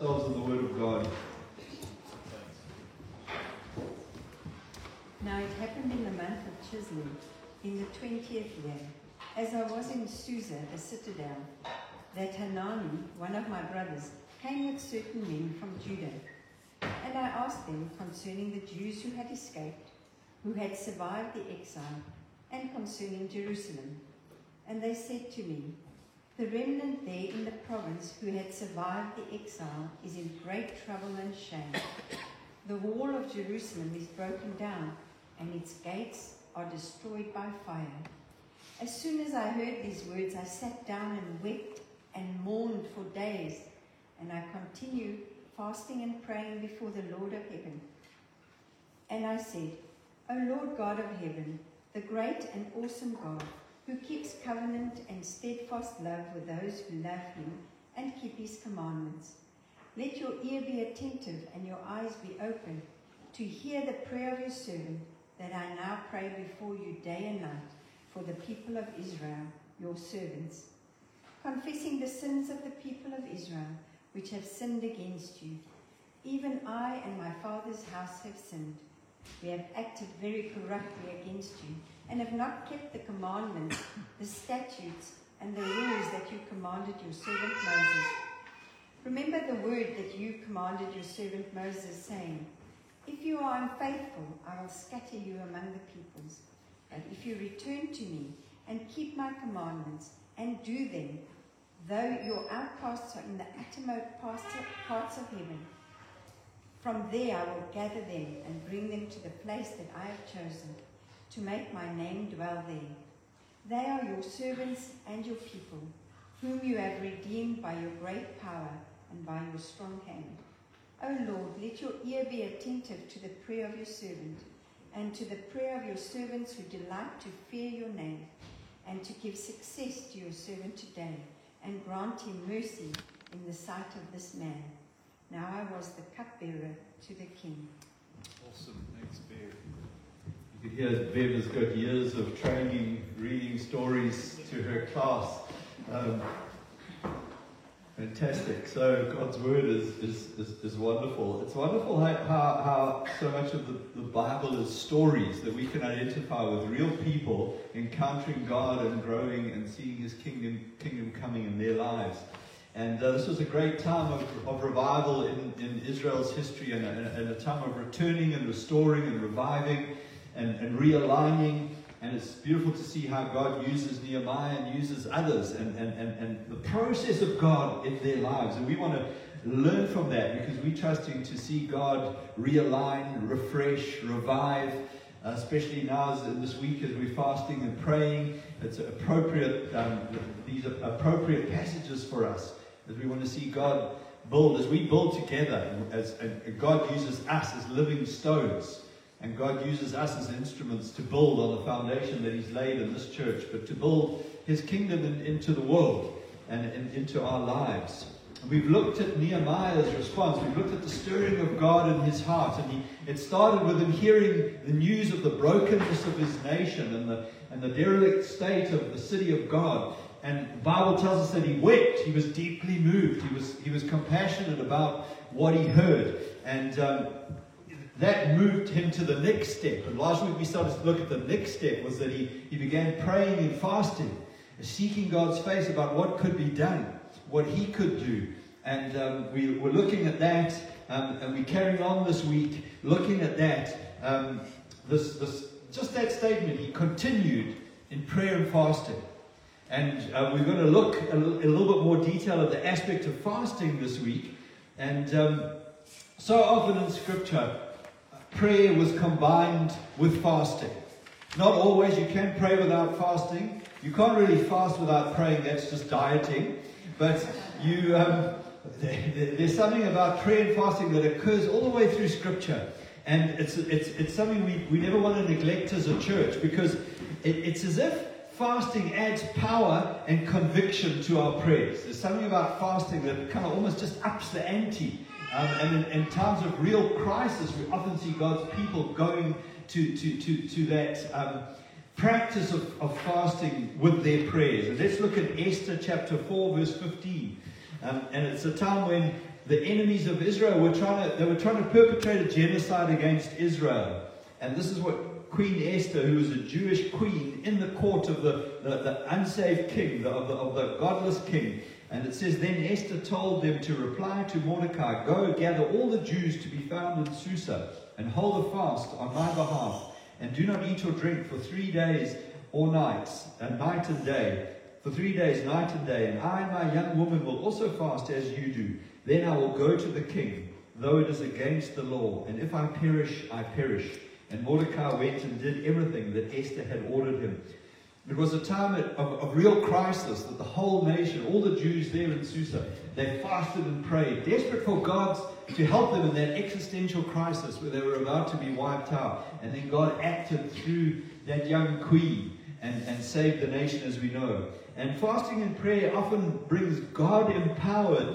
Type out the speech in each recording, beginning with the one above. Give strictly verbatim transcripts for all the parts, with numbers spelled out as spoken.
In the Word of God. Now it happened in the month of Chislev, in the twentieth year, as I was in Susa, the citadel, that Hanani, one of my brothers, came with certain men from Judah. And I asked them concerning the Jews who had escaped, who had survived the exile, and concerning Jerusalem. And they said to me, the remnant there in the province who had survived the exile is in great trouble and shame. The wall of Jerusalem is broken down, and its gates are destroyed by fire. As soon as I heard these words, I sat down and wept and mourned for days, and I continued fasting and praying before the Lord of heaven. And I said, O Lord God of heaven, the great and awesome God, who keeps covenant and steadfast love with those who love him and keep his commandments. Let your ear be attentive and your eyes be open to hear the prayer of your servant, that I now pray before you day and night for the people of Israel, your servants, confessing the sins of the people of Israel, which have sinned against you. Even I and my father's house have sinned. We have acted very corruptly against you, and have not kept the commandments, the statutes, and the rules that you commanded your servant Moses. Remember the word that you commanded your servant Moses, saying, if you are unfaithful, I will scatter you among the peoples. But if you return to me and keep my commandments and do them, though your outcasts are in the uttermost parts of heaven, from there I will gather them and bring them to the place that I have chosen, to make my name dwell there. They are your servants and your people, whom you have redeemed by your great power and by your strong hand. O Lord, let your ear be attentive to the prayer of your servant, and to the prayer of your servants who delight to fear your name, and to give success to your servant today, and grant him mercy in the sight of this man. Now I was the cupbearer to the king. Awesome, thanks, Bev. You could hear Bev has got years of training, reading stories to her class. Um, fantastic. So God's word is, is, is, is wonderful. It's wonderful how, how, how so much of the, the Bible is stories that we can identify with real people encountering God and growing and seeing his kingdom, kingdom coming in their lives. And uh, this was a great time of, of revival in, in Israel's history, and a, and a time of returning and restoring and reviving and, and realigning. And it's beautiful to see how God uses Nehemiah and uses others, and, and, and, and the process of God in their lives. And we want to learn from that, because we're trusting to see God realign, refresh, revive, uh, especially now as in this week as we're fasting and praying. It's appropriate, um, these are appropriate passages for us, as we want to see God build, as we build together, as and God uses us as living stones, and God uses us as instruments to build on the foundation that he's laid in this church, but to build his kingdom in, into the world and in, into our lives. And we've looked at Nehemiah's response. We've looked at the stirring of God in his heart, and he, it started with him hearing the news of the brokenness of his nation and the, and the derelict state of the city of God. And the Bible tells us that he wept. He was deeply moved. He was, he was compassionate about what he heard. And um, that moved him to the next step. And last week we started to look at the next step, was that he, he began praying and fasting, seeking God's face about what could be done, what he could do. And um, we were looking at that, um, and we're carrying on this week looking at that. Um, this, this, just that statement, he continued in prayer and fasting. And uh, we're going to look a, l- a little bit more detail at the aspect of fasting this week. And um, so often in Scripture, prayer was combined with fasting. Not always. You can pray without fasting. You can't really fast without praying. That's just dieting. But you, um, there's something about prayer and fasting that occurs all the way through Scripture. And it's it's it's something we, we never want to neglect as a church, because it, it's as if fasting adds power and conviction to our prayers. There's something about fasting that kind of almost just ups the ante. Um, and in, in times of real crisis, we often see God's people going to, to, to, to that um, practice of, of fasting with their prayers. And let's look at Esther chapter four, verse fifteen. Um, and it's a time when the enemies of Israel were trying to, they were trying to perpetrate a genocide against Israel. And this is what Queen Esther, who was a Jewish queen in the court of the, the, the unsaved king, the, of, the, of the godless king. And it says, then Esther told them to reply to Mordecai, go gather all the Jews to be found in Susa, and hold a fast on my behalf, and do not eat or drink for three days or nights, and night and day, for three days, night and day. And I and my young woman will also fast as you do. Then I will go to the king, though it is against the law. And if I perish, I perish. And Mordecai went and did everything that Esther had ordered him. It was a time of, of real crisis that the whole nation, all the Jews there in Susa, they fasted and prayed, desperate for God to help them in that existential crisis where they were about to be wiped out. And then God acted through that young queen and, and saved the nation, as we know. And fasting and prayer often brings God-empowered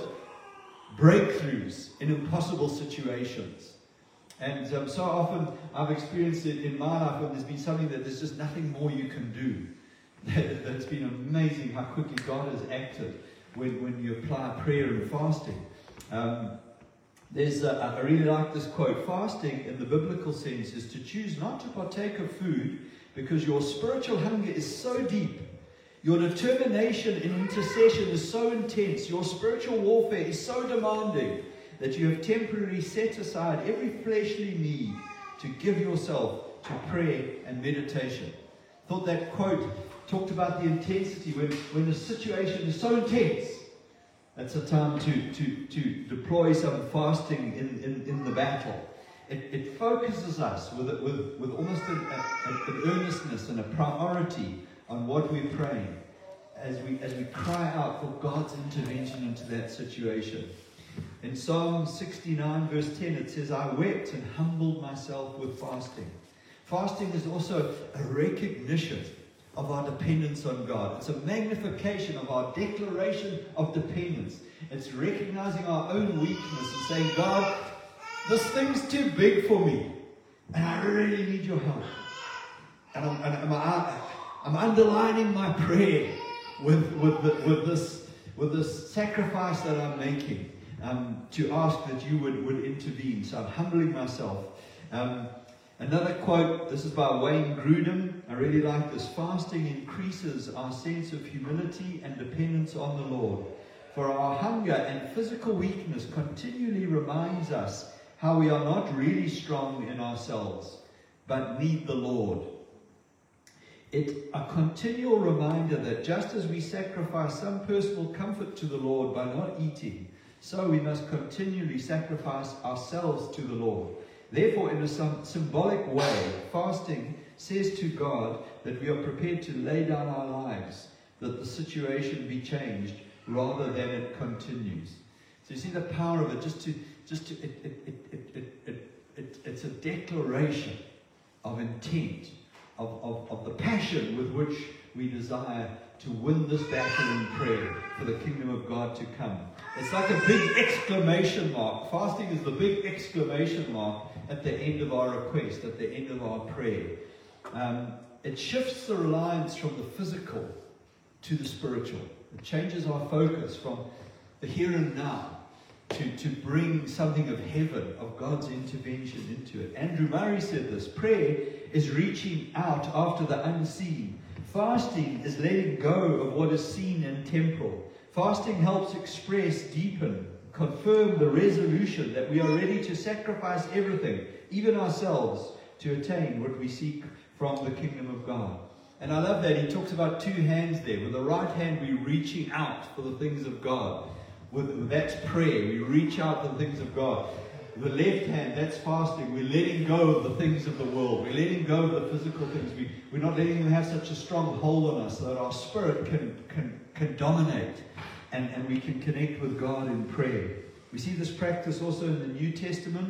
breakthroughs in impossible situations. And um, so often I've experienced it in my life when there's been something that there's just nothing more you can do. That it's been amazing how quickly God has acted when, when you apply prayer and fasting. Um, there's a, I really like this quote. Fasting in the biblical sense is to choose not to partake of food because your spiritual hunger is so deep. Your determination in intercession is so intense. Your spiritual warfare is so demanding that you have temporarily set aside every fleshly need to give yourself to prayer and meditation. I thought that quote talked about the intensity when, when the situation is so intense. That's a time to, to, to deploy some fasting in, in, in the battle. It, it focuses us with, with, with almost an, a, an earnestness and a priority on what we're praying as we, as we cry out for God's intervention into that situation. In Psalm sixty-nine verse ten it says, I wept and humbled myself with fasting. Fasting is also a recognition of our dependence on God. It's a magnification of our declaration of dependence. It's recognizing our own weakness and saying, God, this thing's too big for me, and I really need your help. And I'm, and I'm, I'm underlining my prayer with, with, the, with, this, with this sacrifice that I'm making. Um, to ask that you would, would intervene. So I'm humbling myself. Um, another quote, this is by Wayne Grudem. I really like this. Fasting increases our sense of humility and dependence on the Lord. For our hunger and physical weakness continually reminds us how we are not really strong in ourselves, but need the Lord. It's a continual reminder that just as we sacrifice some personal comfort to the Lord by not eating, so we must continually sacrifice ourselves to the Lord. Therefore, in a symbolic way, fasting says to God that we are prepared to lay down our lives, that the situation be changed rather than it continues. So you see the power of it. Just to, just to, it, it, it, it, it, it, it, it's a declaration of intent, of, of, of the passion with which we desire to win this battle in prayer for the kingdom of God to come. It's like a big exclamation mark. Fasting is the big exclamation mark at the end of our request, at the end of our prayer. Um, it shifts the reliance from the physical to the spiritual. It changes our focus from the here and now to, to bring something of heaven, of God's intervention into it. Andrew Murray said this: prayer is reaching out after the unseen. Fasting is letting go of what is seen and temporal. Fasting helps express, deepen, confirm the resolution that we are ready to sacrifice everything, even ourselves, to attain what we seek from the kingdom of God. And I love that he talks about two hands there. With the right hand, we're reaching out for the things of God. With, that's prayer. We reach out for the things of God. The left hand, that's fasting. We're letting go of the things of the world. We're letting go of the physical things. We, we're not letting them have such a strong hold on us so that our spirit can, can, can dominate and, and we can connect with God in prayer. We see this practice also in the New Testament.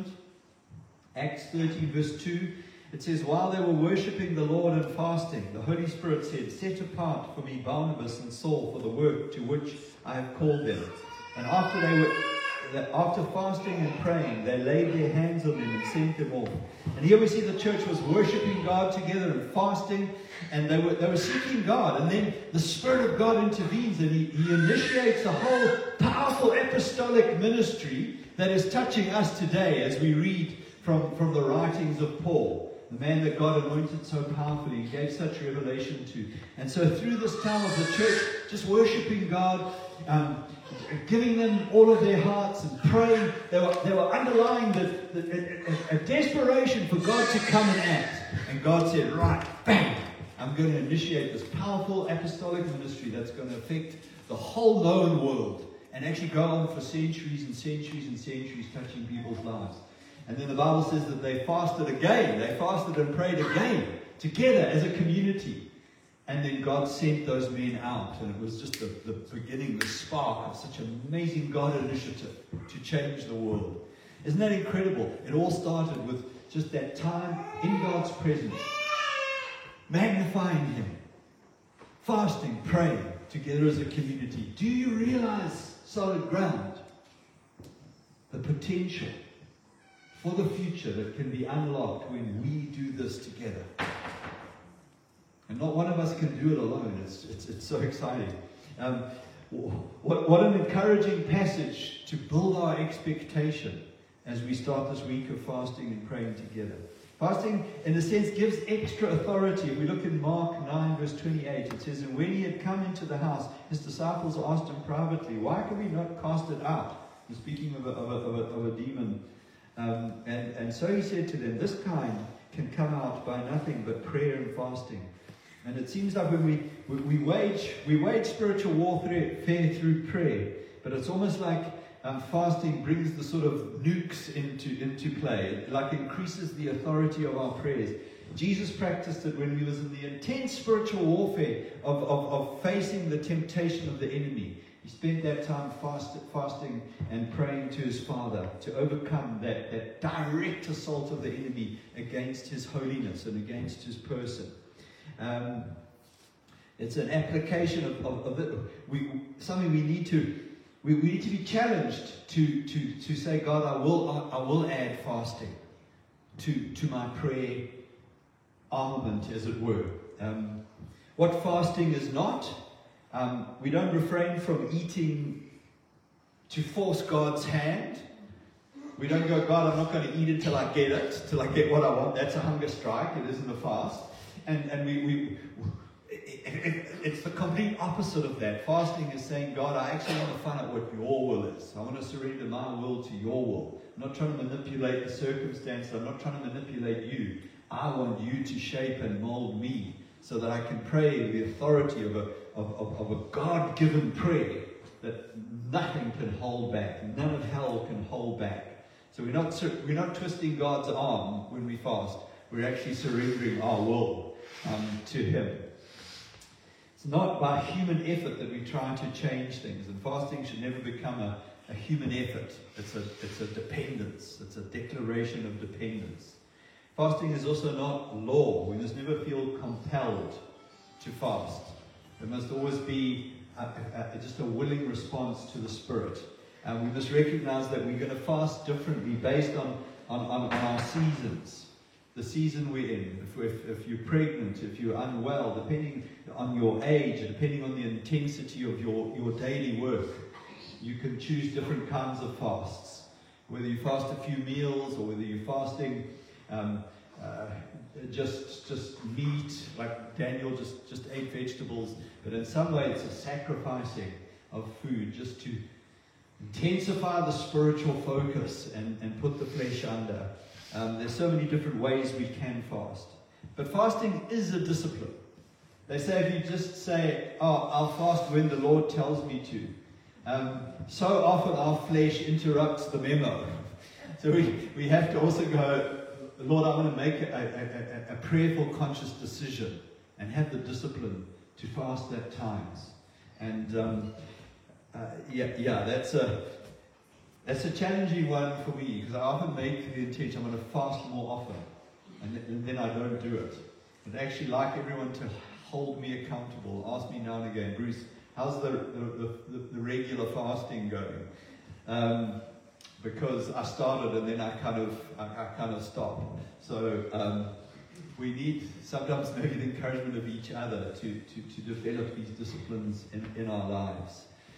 Acts thirteen verse two. It says, while they were worshipping the Lord and fasting, the Holy Spirit said, set apart for me Barnabas and Saul for the work to which I have called them. And after they were... that after fasting and praying, they laid their hands on them and sent them off. And here we see the church was worshiping God together and fasting, and they were they were seeking God. And then the Spirit of God intervenes, and He, he initiates a whole powerful apostolic ministry that is touching us today as we read from, from the writings of Paul, the man that God anointed so powerfully and gave such revelation to. And so through this time of the church, just worshiping God, um, giving them all of their hearts and praying, they were, they were underlying the, the, a, a desperation for God to come and act. And God said, right, bang, I'm going to initiate this powerful apostolic ministry that's going to affect the whole known world and actually go on for centuries and centuries and centuries, touching people's lives. And then the Bible says that they fasted again. They fasted and prayed again, together as a community. And then God sent those men out. And it was just the, the beginning, the spark of such an amazing God initiative to change the world. Isn't that incredible? It all started with just that time in God's presence, magnifying Him, fasting, praying together as a community. Do you realize, solid ground, the potential for the future that can be unlocked when we do this together? And not one of us can do it alone. It's, it's, it's so exciting. Um, what, what an encouraging passage to build our expectation as we start this week of fasting and praying together. Fasting, in a sense, gives extra authority. If we look in Mark nine, verse twenty-eight, it says, "And when he had come into the house, his disciples asked him privately, 'Why can we not cast it out?'" He's speaking of a, of a, of a, of a demon. Um, and, and so he said to them, "This kind can come out by nothing but prayer and fasting." And it seems like when we, we, we wage we wage spiritual warfare through prayer, but it's almost like um, fasting brings the sort of nukes into, into play. It like increases the authority of our prayers. Jesus practiced it when he was in the intense spiritual warfare of, of, of facing the temptation of the enemy. He spent that time fast, fasting and praying to his Father to overcome that, that direct assault of the enemy against his holiness and against his person. Um, it's an application of, of, of it. We, something we need to we, we need to be challenged to, to, to say, God, I will I, I will add fasting to, to my prayer armament, as it were. Um, what fasting is not, um, we don't refrain from eating to force God's hand. We don't go, God, I'm not going to eat until I get it, till I get what I want. That's a hunger strike. It isn't a fast. And, and we, we it, it, it's the complete opposite of that. Fasting is saying, God, I actually want to find out what your will is. I want to surrender my will to your will. I'm not trying to manipulate the circumstance. I'm not trying to manipulate you. I want you to shape and mold me so that I can pray with the authority of a, of, of, of a God-given prayer that nothing can hold back. None of hell can hold back. So we're not, we're not twisting God's arm when we fast. We're actually surrendering our will um, to Him. It's not by human effort that we try to change things. And fasting should never become a, a human effort. It's a, it's a dependence. It's a declaration of dependence. Fasting is also not law. We must never feel compelled to fast. There must always be a, a, a, just a willing response to the Spirit. And we must recognize that we're going to fast differently based on, on, on, on our seasons. The season we're in, if, if, if you're pregnant, if you're unwell, depending on your age, depending on the intensity of your, your daily work, you can choose different kinds of fasts. Whether you fast a few meals or whether you're fasting um, uh, just just meat, like Daniel just, just ate vegetables, but in some way it's a sacrificing of food just to intensify the spiritual focus and, and put the flesh under. Um, there's so many different ways we can fast. But fasting is a discipline. They say if you just say, oh, I'll fast when the Lord tells me to. Um, so often our flesh interrupts the memo. So we, we have to also go, Lord, I want to make a, a, a, a prayerful, conscious decision and have the discipline to fast at times. And um, uh, yeah, yeah, that's a... That's a challenging one for me, because I often make the intention I'm going to fast more often, and, th- and then I don't do it. I'd actually like everyone to hold me accountable, ask me now and again, Bruce, how's the, the, the, the regular fasting going? Um, because I started and then I kind of I, I kind of stopped. So um, we need sometimes maybe the encouragement of each other to, to, to develop these disciplines in, in our lives.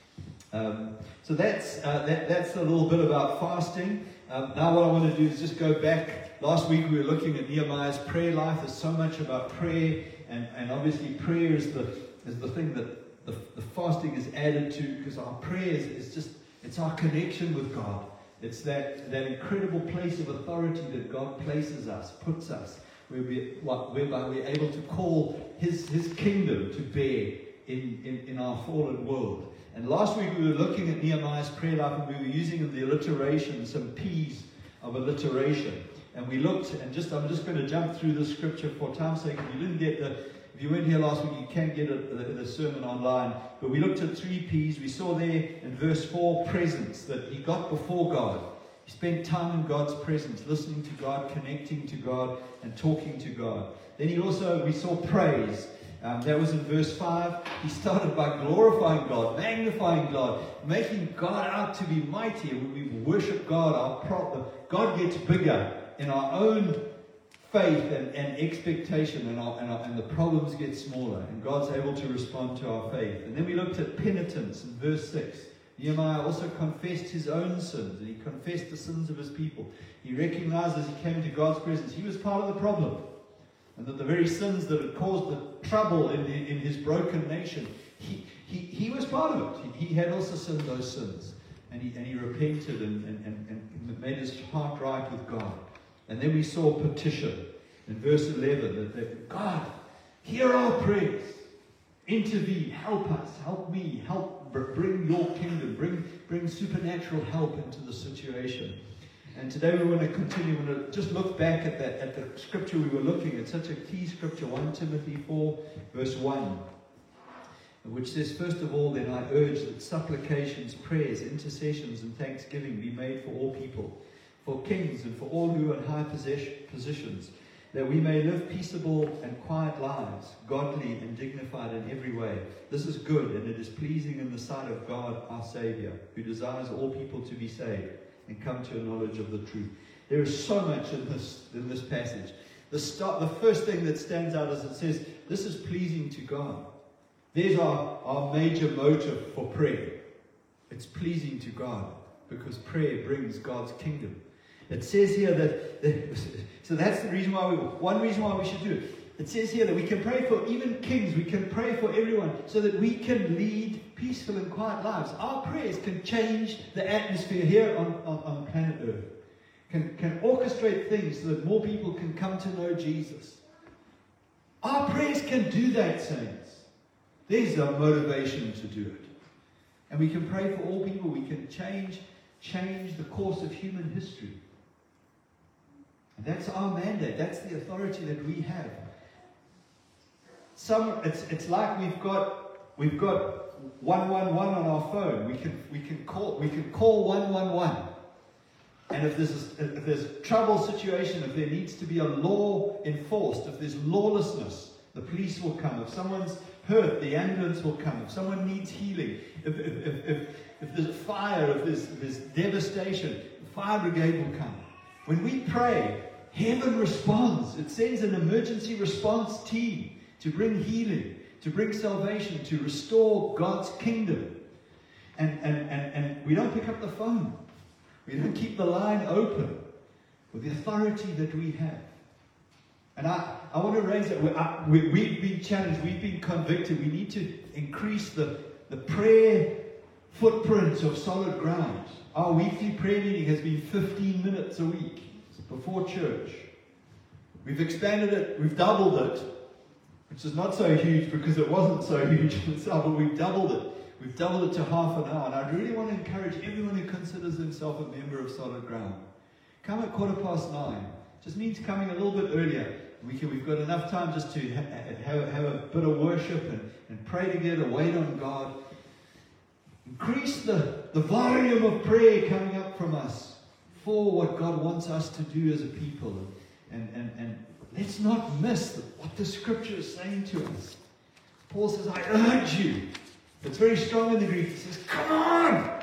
Um, so that's uh, that, that's a little bit about fasting. Um, now what I want to do is just go back. Last week we were looking at Nehemiah's prayer life. There's so much about prayer, and, and obviously prayer is the is the thing that the, the fasting is added to, because our prayer is, is just, it's our connection with God. It's that, that incredible place of authority that God places us, puts us, where we, whereby we're able to call His, His kingdom to bear in, in, in our fallen world. And last week we were looking at Nehemiah's prayer life, and we were using in the alliteration some P's of alliteration. And we looked, and just I'm just going to jump through the scripture for time's sake. If you didn't get the, if you weren't here last week, you can get a, the, the sermon online. But we looked at three P's. We saw there in verse four, presence, that he got before God. He spent time in God's presence, listening to God, connecting to God, and talking to God. Then he also, we saw praise. Um, that was in verse five. He started by glorifying God, magnifying God, making God out to be mighty. When we worship God, our pro- God gets bigger in our own faith and, and expectation, and, our, and, our, and the problems get smaller, and God's able to respond to our faith. And then we looked at penitence in verse six. Nehemiah also confessed his own sins, and he confessed the sins of his people. He recognized as he came into God's presence, he was part of the problem. And that the very sins that had caused the trouble in, in his broken nation, he, he, he was part of it. He, he had also sinned those sins. And he, and he repented and, and, and, and made his heart right with God. And then we saw petition in verse eleven, that, that God, hear our prayers. Intervene, help us, help me, help bring your kingdom, bring, bring supernatural help into the situation. And today we want to continue. We want to just look back at that, at the scripture we were looking at, such a key scripture, First Timothy four, verse one, which says, first of all, then I urge that supplications, prayers, intercessions, and thanksgiving be made for all people, for kings and for all who are in high positions, that we may live peaceable and quiet lives, godly and dignified in every way. This is good, and it is pleasing in the sight of God our Savior, who desires all people to be saved and come to a knowledge of the truth. There is so much in this in this passage. The start, the first thing that stands out is it says, this is pleasing to God. There's our, our major motive for prayer. It's pleasing to God, because prayer brings God's kingdom. It says here that, that so that's the reason why we, one reason why we should do it. It says here that we can pray for even kings, we can pray for everyone, so that we can lead peaceful and quiet lives. Our prayers can change the atmosphere here on, on, on planet Earth. Can, can orchestrate things so that more people can come to know Jesus. Our prayers can do that, saints. There's our motivation to do it. And we can pray for all people. We can change, change the course of human history. And that's our mandate. That's the authority that we have. Some, it's, it's like we've got, we've got one one one on our phone. We can, we can call, we can call one one one. And if there's, a, if there's a trouble situation, if there needs to be a law enforced, if there's lawlessness, the police will come. If someone's hurt, the ambulance will come. If someone needs healing, if, if, if, if, if there's a fire, if there's, if there's devastation, the fire brigade will come. When we pray, heaven responds. It sends an emergency response team to bring healing, to bring salvation, to restore God's kingdom. And, and, and, and we don't pick up the phone. We don't keep the line open with the authority that we have. And I, I want to raise that. We, I, we, we've been challenged. We've been convicted. We need to increase the, the prayer footprint of Solid Ground. Our weekly prayer meeting has been fifteen minutes a week before church. We've expanded it. We've doubled it, which is not so huge because it wasn't so huge in itself, but we've doubled it. We've doubled it to half an hour. And I really want to encourage everyone who considers himself a member of Solid Ground. Come at quarter past nine. Just means coming a little bit earlier. We can, we've got enough time just to ha- have, have a bit of worship and, and pray together, wait on God. Increase the, the volume of prayer coming up from us for what God wants us to do as a people. And, and, and let's not miss what the scripture is saying to us. Paul says, I urge you. It's very strong in the Greek. He says, come on!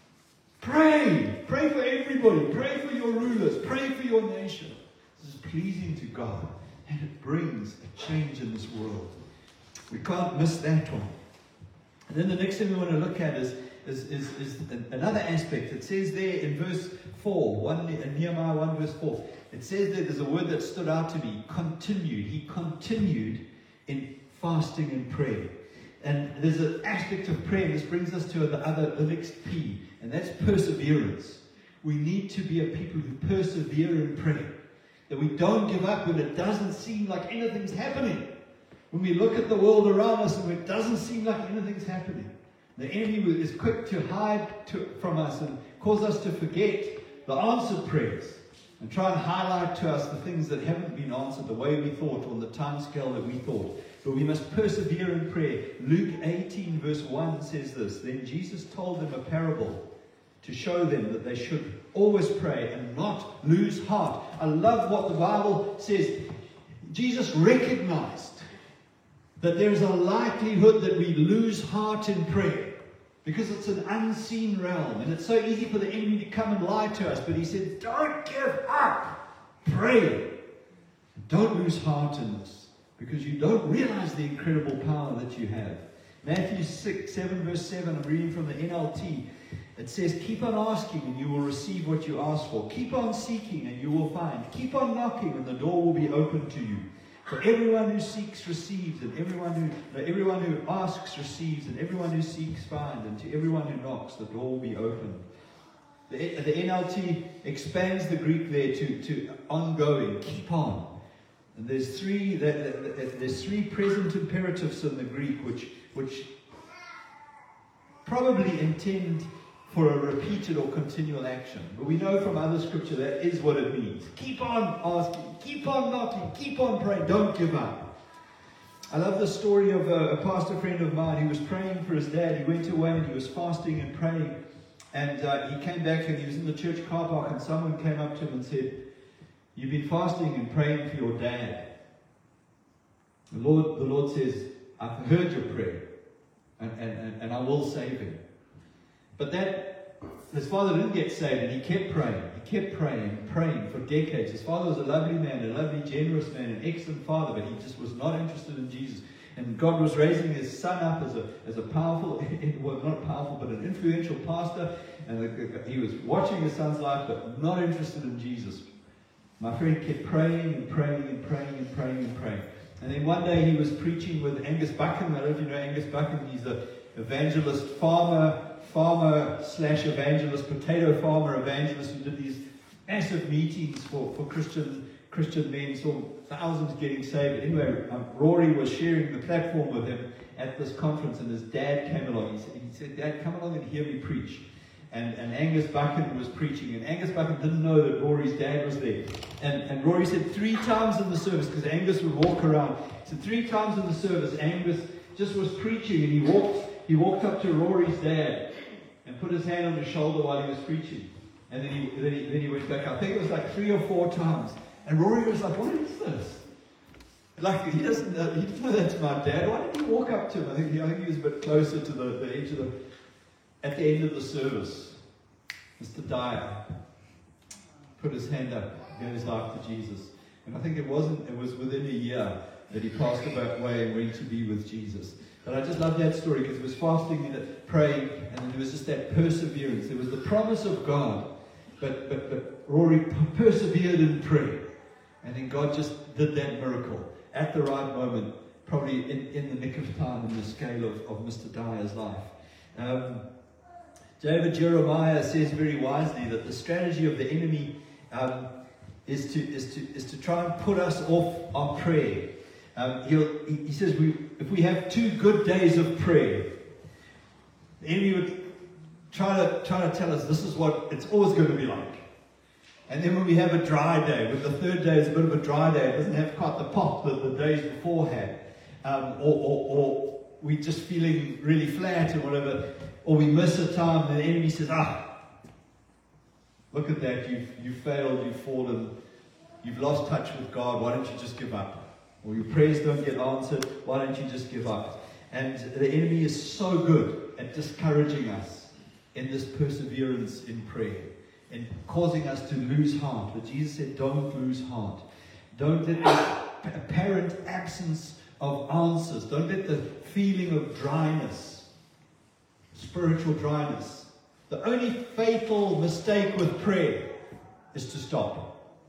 Pray! Pray for everybody. Pray for your rulers. Pray for your nation. This is pleasing to God. And it brings a change in this world. We can't miss that one. And then the next thing we want to look at is, is, is, is another aspect. It says there in verse four, one, in Nehemiah one verse four, it says that there's a word that stood out to me, continued. He continued in fasting and prayer. And there's an aspect of prayer, and this brings us to the other, the next P, and that's perseverance. We need to be a people who persevere in prayer. That we don't give up when it doesn't seem like anything's happening. When we look at the world around us and it doesn't seem like anything's happening. The enemy is quick to hide to, from us and cause us to forget the answered prayers. And try and highlight to us the things that haven't been answered the way we thought, on the time scale that we thought. But we must persevere in prayer. Luke eighteen verse one says this, Then Jesus told them a parable to show them that they should always pray and not lose heart. I love what the Bible says. Jesus recognized that there is a likelihood that we lose heart in prayer. Because it's an unseen realm. And it's so easy for the enemy to come and lie to us. But he said, don't give up. Pray. Don't lose heart in this. Because you don't realize the incredible power that you have. Matthew six, seven verse seven, I'm reading from the N L T. It says, keep on asking and you will receive what you ask for. Keep on seeking and you will find. Keep on knocking and the door will be open to you. For everyone who seeks receives, and everyone who no, everyone who asks receives, and everyone who seeks finds, and to everyone who knocks the door will be opened. The, the N L T expands the Greek there to, to ongoing, keep on. And there's three there's three present imperatives in the Greek which which probably intend for a repeated or continual action. But we know from other scripture that is what it means. Keep on asking, keep on knocking, keep on praying, don't give up. I love the story of a, a pastor friend of mine. He was praying for his dad. He went away and he was fasting and praying. And uh, he came back and he was in the church car park and someone came up to him and said, you've been fasting and praying for your dad. The Lord, the Lord says, I've heard your prayer and, and, and, and I will save him. But that, his father didn't get saved and he kept praying. He kept praying and praying for decades. His father was a lovely man, a lovely, generous man, an excellent father, but he just was not interested in Jesus. And God was raising his son up as a as a powerful, well, not powerful, but an influential pastor. And he was watching his son's life, but not interested in Jesus. My friend kept praying and praying and praying and praying and praying. And then one day he was preaching with Angus Buchan. I don't know if you know Angus Buchan. He's an evangelist, farmer, farmer slash evangelist, potato farmer evangelist who did these massive meetings for, for Christian Christian men, saw thousands getting saved. Anyway, um, Rory was sharing the platform with him at this conference, and his dad came along. He said, he said Dad, come along and hear me preach. And, and Angus Buchan was preaching, and Angus Buchan didn't know that Rory's dad was there. And, and Rory said three times in the service, because Angus would walk around, so three times in the service, Angus just was preaching, and he walked, he walked up to Rory's dad and put his hand on his shoulder while he was preaching. And then he, then he, then he went back. I think it was like three or four times. And Rory was like, what is this? Like, he doesn't know, he didn't know that's my dad. Why did he walk up to him? I think he, I think he was a bit closer to the, the edge of the... At the end of the service, Mister Dyer put his hand up, gave his life to Jesus. And I think it wasn't, it was within a year that he passed away and went to be with Jesus. But I just love that story because it was fasting and praying, and then there was just that perseverance. There was the promise of God, but, but, but Rory persevered in prayer. And then God just did that miracle at the right moment, probably in, in the nick of time in the scale of, of Mister Dyer's life. Um, David Jeremiah says very wisely that the strategy of the enemy um, is to is to is to try and put us off our prayer. Um, he'll, he, he says we, if we have two good days of prayer, the enemy would try to try to tell us this is what it's always going to be like. And then when we have a dry day, when the third day is a bit of a dry day, it doesn't have quite the pop that the days before had, um, or, or, or we're just feeling really flat or whatever, or we miss a time, and the enemy says, ah, look at that, you've, you've failed, you've fallen, you've lost touch with God, why don't you just give up? Or your prayers don't get answered, why don't you just give up? And the enemy is so good at discouraging us in this perseverance in prayer, and causing us to lose heart. But Jesus said, don't lose heart. Don't let the apparent absence of answers, don't let the feeling of dryness spiritual dryness. The only fatal mistake with prayer is to stop.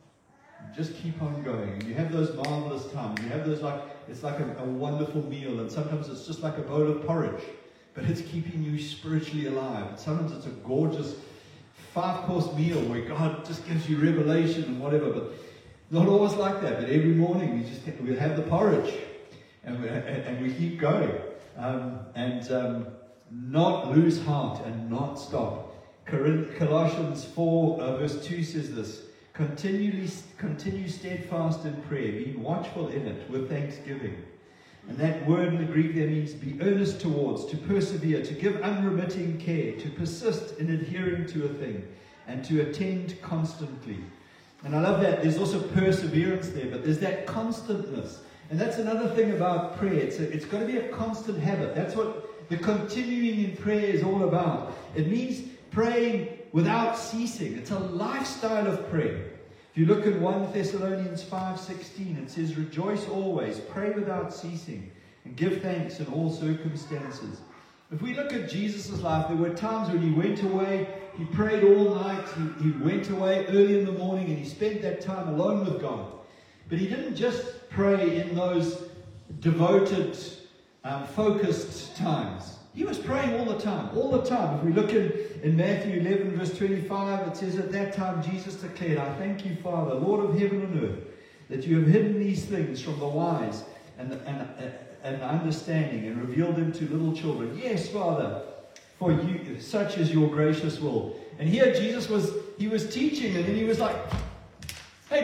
Just keep on going. And you have those marvelous times. You have those like, it's like a, a wonderful meal. And sometimes it's just like a bowl of porridge. But it's keeping you spiritually alive. And sometimes it's a gorgeous five-course meal where God just gives you revelation and whatever. But not always like that. But every morning we just we have the porridge. And we, and we keep going. Um, and um, not lose heart and not stop. Colossians four uh, verse two says this. Continually, continue steadfast in prayer, being watchful in it with thanksgiving. And that word in the Greek there means be earnest towards, to persevere, to give unremitting care, to persist in adhering to a thing, and to attend constantly. And I love that. There's also perseverance there, but there's that constantness. And that's another thing about prayer. It's, a, it's got to be a constant habit. That's what the continuing in prayer is all about. It means praying without ceasing. It's a lifestyle of prayer. If you look in First Thessalonians five sixteen, it says, rejoice always, pray without ceasing, and give thanks in all circumstances. If we look at Jesus' life, there were times when he went away, he prayed all night, he, he went away early in the morning, and he spent that time alone with God. But he didn't just pray in those devoted, um, focused times. He was praying all the time, all the time. If we look in, in Matthew eleven, verse twenty-five, it says, at that time Jesus declared, I thank you, Father, Lord of heaven and earth, that you have hidden these things from the wise and, and, and understanding and revealed them to little children. Yes, Father, for you, such is your gracious will. And here Jesus was, he was teaching, and then he was like, hey,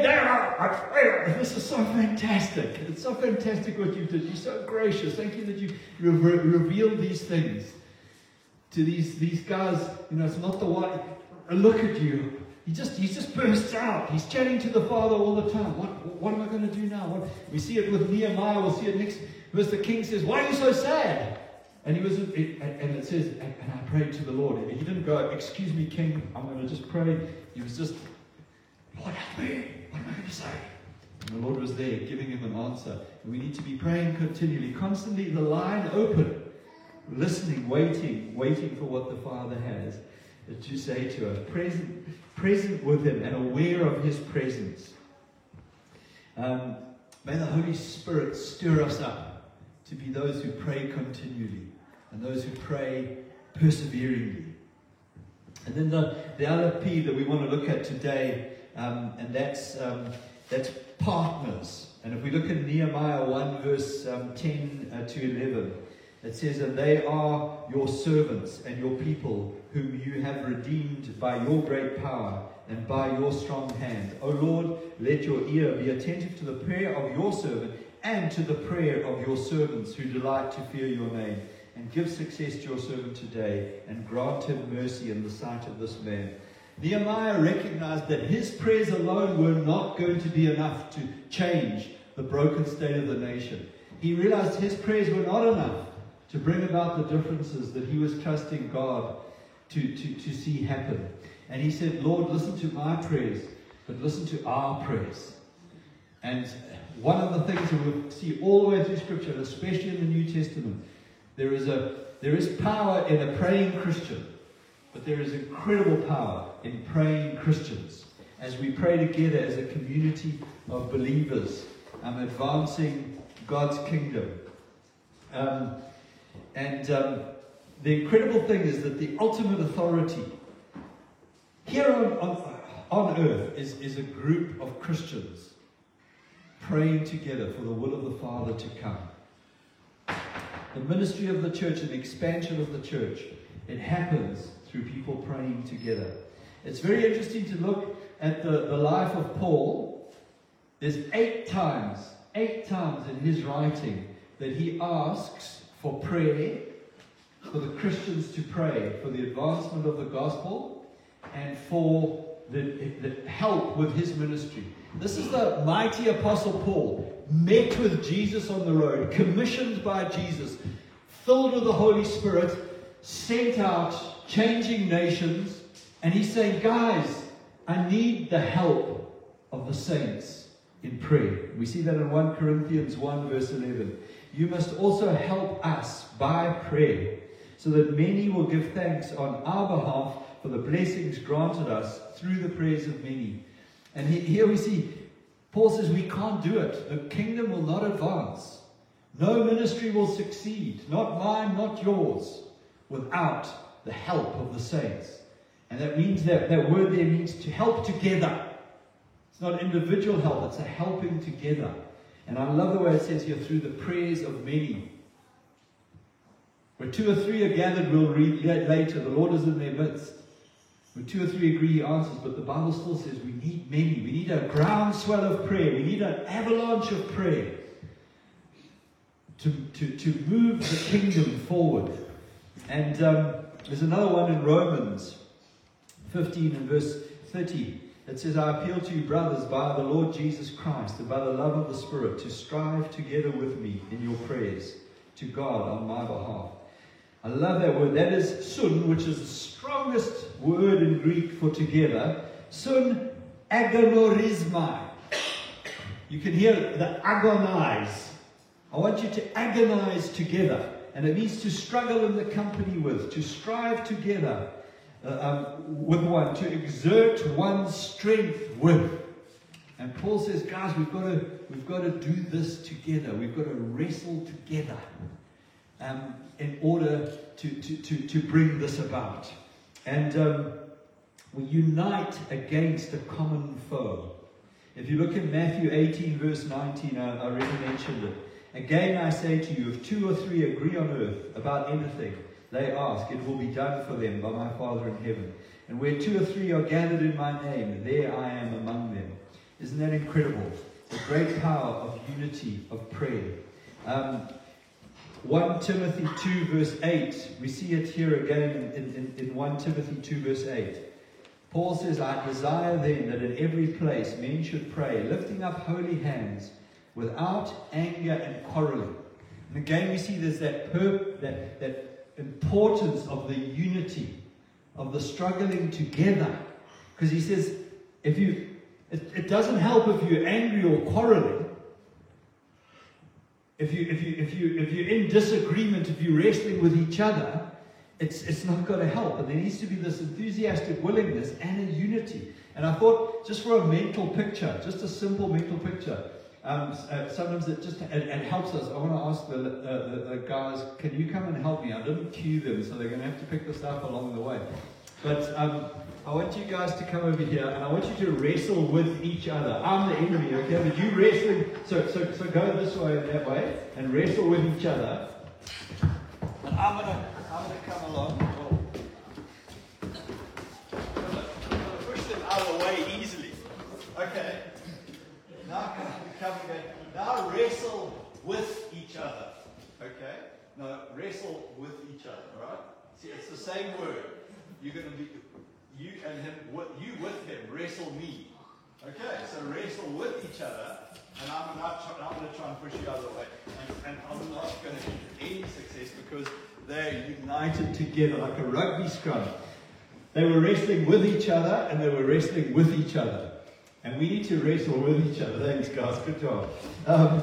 Dad, this is so fantastic. It's so fantastic what you did. You're so gracious. Thank you that you re- revealed these things to these, these guys. You know, it's not the one. Look at you. He just he just bursts out. He's chatting to the Father all the time. What what am I going to do now? What? We see it with Nehemiah. We'll see it next verse. The king says, why are you so sad? And he was, and it says, and I prayed to the Lord. He didn't go, excuse me, king, I'm going to just pray. He was just, Lord, help me. What am I going to say? And the Lord was there giving him an answer. And we need to be praying continually, constantly, the line open, listening, waiting, waiting for what the Father has to say to us. Present, present with him and aware of his presence. Um, may the Holy Spirit stir us up to be those who pray continually and those who pray perseveringly. And then the, the other P that we want to look at today, Um, and that's um, that's partners. And if we look at Nehemiah one, verse um, ten uh, to eleven, it says, and they are your servants and your people, whom you have redeemed by your great power and by your strong hand. O Lord, let your ear be attentive to the prayer of your servant and to the prayer of your servants who delight to fear your name. And give success to your servant today, and grant him mercy in the sight of this man. Nehemiah recognized that his prayers alone were not going to be enough to change the broken state of the nation. He realized his prayers were not enough to bring about the differences that he was trusting God to, to, to see happen. And he said, Lord, listen to my prayers, but listen to our prayers. And one of the things that we see all the way through Scripture, especially in the New Testament, there is a there is power in a praying Christian. But there is incredible power in praying Christians as we pray together as a community of believers, um, advancing God's kingdom. Um, and um, the incredible thing is that the ultimate authority here on, on, on earth is, is a group of Christians praying together for the will of the Father to come. The ministry of the church and the expansion of the church, it happens through people praying together. It's very interesting to look at the, the life of Paul. There's eight times, eight times in his writing that he asks for prayer, for the Christians to pray, for the advancement of the gospel, and for the, the help with his ministry. This is the mighty Apostle Paul, met with Jesus on the road, commissioned by Jesus, filled with the Holy Spirit, sent out, changing nations, and he's saying, guys, I need the help of the saints in prayer. We see that in First Corinthians one, verse eleven. You must also help us by prayer, so that many will give thanks on our behalf for the blessings granted us through the prayers of many. And he, here we see, Paul says we can't do it. The kingdom will not advance. No ministry will succeed, not mine, not yours, without the help of the saints. And that means that, that word there means to help together. It's not individual help, it's a helping together. And I love the way it says here, through the prayers of many. Where two or three are gathered, we'll read later, the Lord is in their midst. When two or three agree, he answers, but the Bible still says we need many. We need a groundswell of prayer. We need an avalanche of prayer to, to, to move the kingdom forward. And um, there's another one in Romans fifteen and verse thirty. It says, I appeal to you, brothers, by the Lord Jesus Christ and by the love of the Spirit, to strive together with me in your prayers to God on my behalf. I love that word. That is sun, which is the strongest word in Greek for together. Sun agonorismai. You can hear the agonize. I want you to agonize together. And it means to struggle in the company with, to strive together uh, um, with one, to exert one's strength with. And Paul says, guys, we've got to, we've got to do this together. We've got to wrestle together um, in order to, to, to, to bring this about. And um, we unite against a common foe. If you look in Matthew eighteen, verse nineteen, I, I already mentioned it. Again I say to you, if two or three agree on earth about anything they ask, it will be done for them by my Father in heaven. And where two or three are gathered in my name, there I am among them. Isn't that incredible? The great power of unity, of prayer. Um, First Timothy two verse eight, we see it here again in, in, in First Timothy two verse eight. Paul says, I desire then that in every place men should pray, lifting up holy hands, without anger and quarreling. And again we see there's that, perp, that, that importance of the unity, of the struggling together. Because he says, if you, it, it doesn't help if you're angry or quarreling. If you if you if you if you're in disagreement, if you're wrestling with each other, it's it's not going to help. And there needs to be this enthusiastic willingness and a unity. And I thought, just for a mental picture, just a simple mental picture. Um, uh, sometimes it just it, it helps us. I want to ask the, uh, the the guys, can you come and help me? I didn't cue them, so they're going to have to pick this up along the way. But um, I want you guys to come over here, and I want you to wrestle with each other. I'm the enemy, okay? But you wrestling, so so so go this way and that way, and wrestle with each other. And I'm gonna I'm gonna come along. Oh. I'm gonna, I'm gonna push them out of the way easily. Okay. Now come, come again. Now wrestle with each other. Okay? No, wrestle with each other. All right? See, it's the same word. You're going to be, you and him, you with him, wrestle me. Okay, so wrestle with each other, and I'm not. Try, I'm going to try and push you out of the way, and, and I'm not going to have any success because they're united together like a rugby scrum. They were wrestling with each other, and they were wrestling with each other, and we need to wrestle with each other. Thanks, guys. Good job. Um,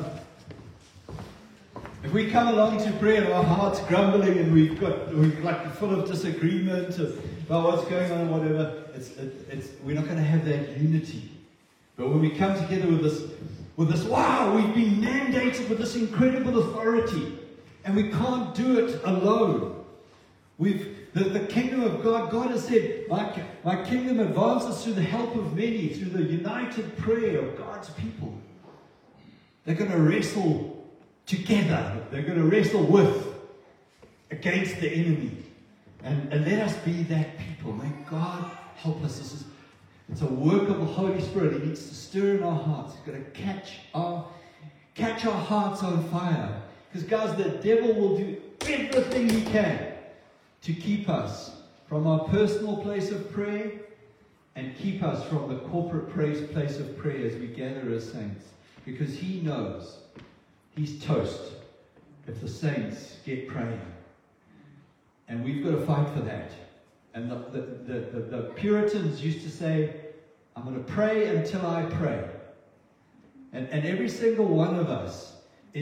If we come along to prayer and our heart's grumbling and we've got we're like full of disagreement about what's going on and whatever, it's it, it's we're not going to have that unity. But when we come together with this with this, wow, we've been mandated with this incredible authority, and we can't do it alone. We've the, the kingdom of God. God has said, my my kingdom advances through the help of many, through the united prayer of God's people. They're going to wrestle together. They're going to wrestle with, against the enemy. And, and let us be that people. May God help us. This is, it's a work of the Holy Spirit. He needs to stir in our hearts. He's going to catch our, catch our hearts on fire. Because guys, the devil will do everything he can to keep us from our personal place of prayer and keep us from the corporate praise place of prayer as we gather as saints. Because he knows he's toast if the saints get praying. And we've got to fight for that. And the, the, the, the, the Puritans used to say, I'm going to pray until I pray. And, and every single one of us is,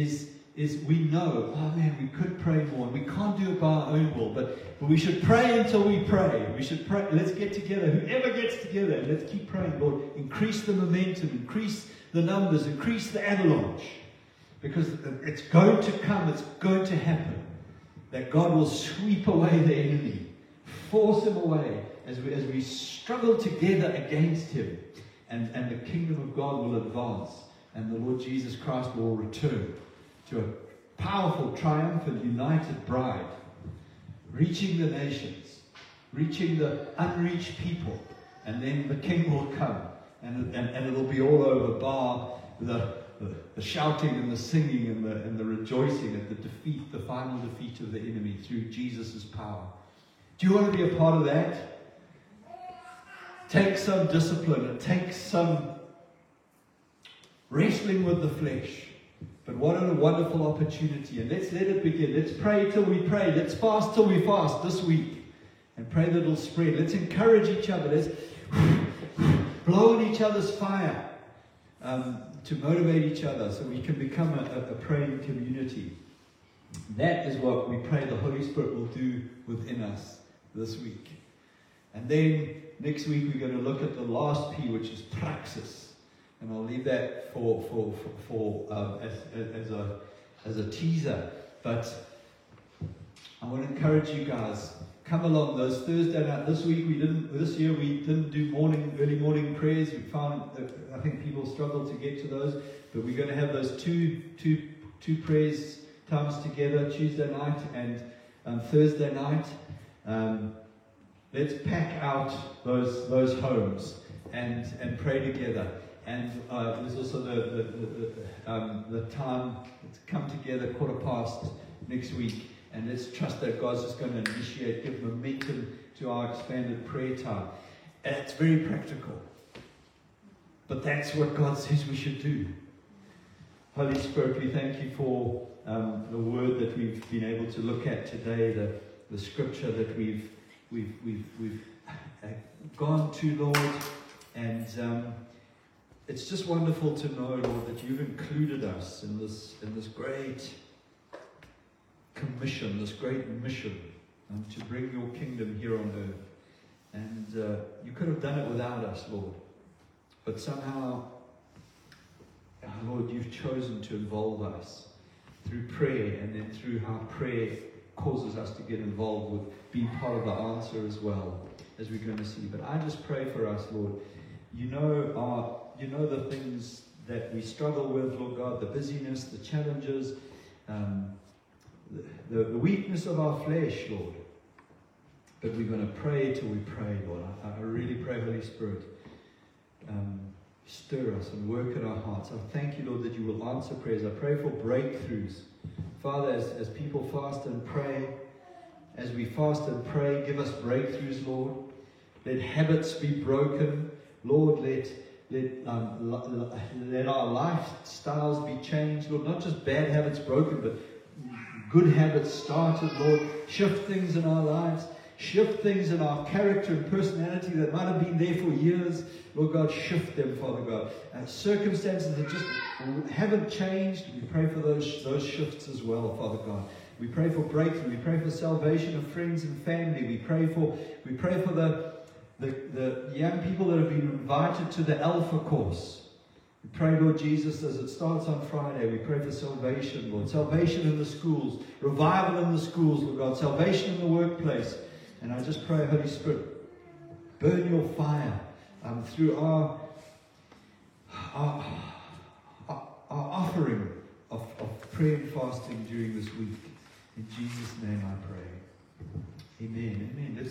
is we know, oh man, we could pray more, and we can't do it by our own will, but, but we should pray until we pray. We should pray. Let's get together. Whoever gets together, and let's keep praying. Lord, increase the momentum, increase the numbers, increase the avalanche, because it's going to come, it's going to happen, that God will sweep away the enemy, force him away, as we, as we struggle together against him, and, and the kingdom of God will advance, and the Lord Jesus Christ will return to a powerful, triumphant, united bride, reaching the nations, reaching the unreached people, and then the King will come, and, and, and it'll be all over, bar the, the, the shouting and the singing and the, and the rejoicing at the defeat, the final defeat of the enemy through Jesus' power. Do you want to be a part of that? Take some discipline. It takes some wrestling with the flesh. But what a wonderful opportunity. And let's let it begin. Let's pray till we pray. Let's fast till we fast this week. And pray that it'll spread. Let's encourage each other. Let's blow in each other's fire um, to motivate each other so we can become a, a praying community. That is what we pray the Holy Spirit will do within us this week. And then next week we're going to look at the last P, which is praxis. And I'll leave that for for for, for um, as, as a as a teaser. But I want to encourage you guys. Come along those Thursday night. This week we didn't. This year we didn't do morning, early morning prayers. We found that I think people struggle to get to those. But we're going to have those two two two prayers times together, Tuesday night and um, Thursday night. Um, let's pack out those those homes and and pray together. And uh, there's also the the, the, the, um, the time to come together quarter past next week. And let's trust that God's just going to initiate, give momentum to our expanded prayer time. And it's very practical. But that's what God says we should do. Holy Spirit, we thank you for um, the word that we've been able to look at today, the, the scripture that we've we've we've we've gone to, Lord, and um, it's just wonderful to know, Lord, that you've included us in this in this great commission, this great mission, um, to bring your kingdom here on earth. And uh, you could have done it without us, Lord, but somehow, Lord, you've chosen to involve us through prayer, and then through how prayer causes us to get involved with being part of the answer as well, as we're going to see. But I just pray for us, Lord. You know our, you know the things that we struggle with, Lord God, the busyness, the challenges, um, the, the, the weakness of our flesh, Lord. But we're going to pray till we pray, Lord. I, I really pray, Holy Spirit, um, stir us and work in our hearts. I thank you, Lord, that you will answer prayers. I pray for breakthroughs. Father, as, as people fast and pray, as we fast and pray, give us breakthroughs, Lord. Let habits be broken. Lord, let, let, um, let our lifestyles be changed. Lord, not just bad habits broken, but good habits started, Lord. Shift things in our lives. Shift things in our character and personality that might have been there for years. Lord God, shift them, Father God. And circumstances that just haven't changed, we pray for those, those shifts as well, Father God. We pray for breakthrough. We pray for salvation of friends and family. We pray for we pray for the, the, the young people that have been invited to the Alpha course. We pray, Lord Jesus, as it starts on Friday, we pray for salvation, Lord. Salvation in the schools. Revival in the schools, Lord God. Salvation in the workplace. And I just pray, Holy Spirit, burn your fire um, through our, our, our, our offering of, of prayer and fasting during this week. In Jesus' name I pray. Amen. Amen. Let's